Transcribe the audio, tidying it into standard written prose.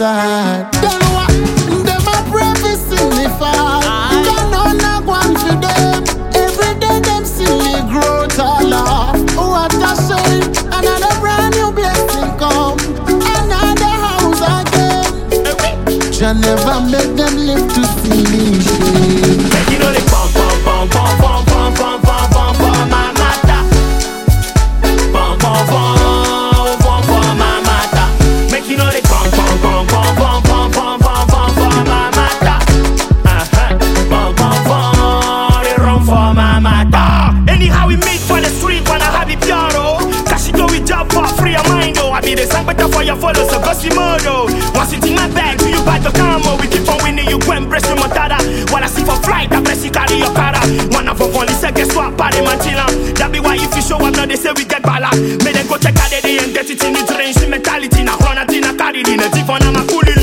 side. Then what? Them a pray signify. Can on one for them. Every day them see me grow taller. What a shame. Another brand new blessing come. Another house again. Jah never make them live to see me shame. Make you know they pom pom pom pom pom pom pom pom pom pom my mata. Pom pom pom pom pom my mata. Make you know they pom pom pom pom pom pom pom pom pom pom my mata. Pom pom pom they run for my mata. Anyhow we meet for the street when I have it pure. Cash it go with job for free of mind. I be the same better for your follow so go see modo. Once it in my bag do you buy the camo. We keep on winning you go embrace your motada. While I see for flight I bless you carry your cara. One of them police guess what party man chilla. That be why if you show up now they say we get bala. May them go check out the day and get it in the train. See mentality na run at in a carry in a deep on a cool.